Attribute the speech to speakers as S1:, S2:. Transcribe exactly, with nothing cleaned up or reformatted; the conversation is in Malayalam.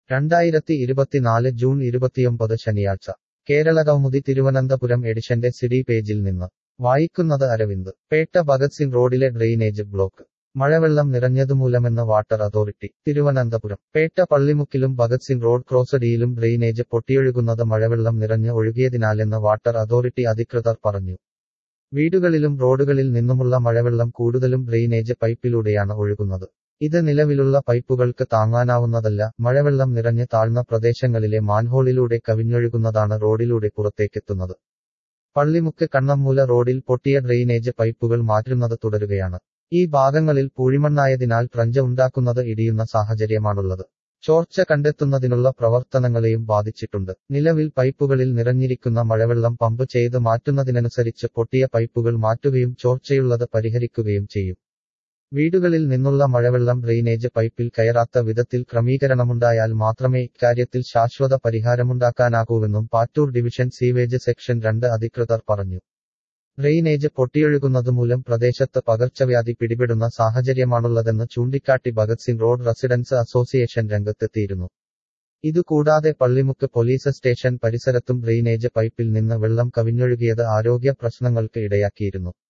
S1: രണ്ടായിരത്തി ഇരുപത്തിനാല് ജൂൺ ഇരുപത്തിയൊമ്പത് ശനിയാഴ്ച കേരളകൗമുദി തിരുവനന്തപുരം എഡിഷന്റെ സിഡി പേജിൽ നിന്ന് വായിക്കുന്നത് അരവിന്ദ്. പേട്ട ഭഗത് സിംഗ് റോഡിലെ ഡ്രെയിനേജ് ബ്ലോക്ക്. മഴവെള്ളം നിറഞ്ഞതുമൂലമെന്ന് വാട്ടർ അതോറിറ്റി. തിരുവനന്തപുരം. പേട്ട പള്ളിമുക്കിലും ഭഗത് സിംഗ് റോഡ് ക്രോസടിയിലും ഡ്രെയിനേജ് പൊട്ടിയൊഴുകുന്നത് മഴവെള്ളം നിറഞ്ഞ് ഒഴുകിയതിനാലെന്ന് വാട്ടർ അതോറിറ്റി അധികൃതർ പറഞ്ഞു. വീടുകളിലും റോഡുകളിൽ നിന്നുമുള്ള മഴവെള്ളം കൂടുതലും ഡ്രെയിനേജ് പൈപ്പിലൂടെയാണ് ഒഴുകുന്നത്. ഇത് നിലവിലുള്ള പൈപ്പുകൾക്ക് താങ്ങാനാവുന്നതല്ല. മഴവെള്ളം നിറഞ്ഞ് താഴ്ന്ന പ്രദേശങ്ങളിലെ മാൻഹോളിലൂടെ കവിഞ്ഞൊഴുകുന്നതാണ് റോഡിലൂടെ പുറത്തേക്കെത്തുന്നത്. പള്ളിമുക്ക് കണ്ണമ്മൂല റോഡിൽ പൊട്ടിയ ഡ്രെയിനേജ് പൈപ്പുകൾ മാറ്റുന്നത് തുടരുകയാണ്. ഈ ഭാഗങ്ങളിൽ പൂഴിമണ്ണായതിനാൽ ട്രഞ്ച് ഉണ്ടാക്കുന്നത് ഇടിയുന്ന സാഹചര്യമാണുള്ളത്. ചോർച്ച കണ്ടെത്തുന്നതിനുള്ള പ്രവർത്തനങ്ങളെയും ബാധിച്ചിട്ടുണ്ട്. നിലവിൽ പൈപ്പുകളിൽ നിറഞ്ഞിരിക്കുന്ന മഴവെള്ളം പമ്പ് ചെയ്ത് മാറ്റുന്നതിനനുസരിച്ച് പൊട്ടിയ പൈപ്പുകൾ മാറ്റുകയും ചോർച്ചയുള്ളത് പരിഹരിക്കുകയും ചെയ്യും. വീടുകളിൽ നിന്നുള്ള മഴവെള്ളം ഡ്രെയിനേജ് പൈപ്പിൽ കയറാത്ത വിധത്തിൽ ക്രമീകരണമുണ്ടായാൽ മാത്രമേ ഇക്കാര്യത്തിൽ ശാശ്വത പരിഹാരമുണ്ടാക്കാനാകൂവെന്നും പാറ്റൂർ ഡിവിഷൻ സീവേജ് സെക്ഷൻ രണ്ട് അധികൃതർ പറഞ്ഞു. ഡ്രെയിനേജ് പൊട്ടിയൊഴുകുന്നതുമൂലം പ്രദേശത്ത് പകർച്ചവ്യാധി പിടിപെടുന്ന സാഹചര്യമാണുള്ളതെന്ന് ചൂണ്ടിക്കാട്ടി Bhagat Singh road residence association രംഗത്തെത്തിയിരുന്നു. ഇതുകൂടാതെ പള്ളിമുക്ക് പോലീസ് സ്റ്റേഷൻ പരിസരത്തും ഡ്രെയിനേജ് പൈപ്പിൽ നിന്ന് വെള്ളം കവിഞ്ഞൊഴുകിയത് ആരോഗ്യ പ്രശ്നങ്ങൾക്ക് ഇടയാക്കിയിരുന്നു.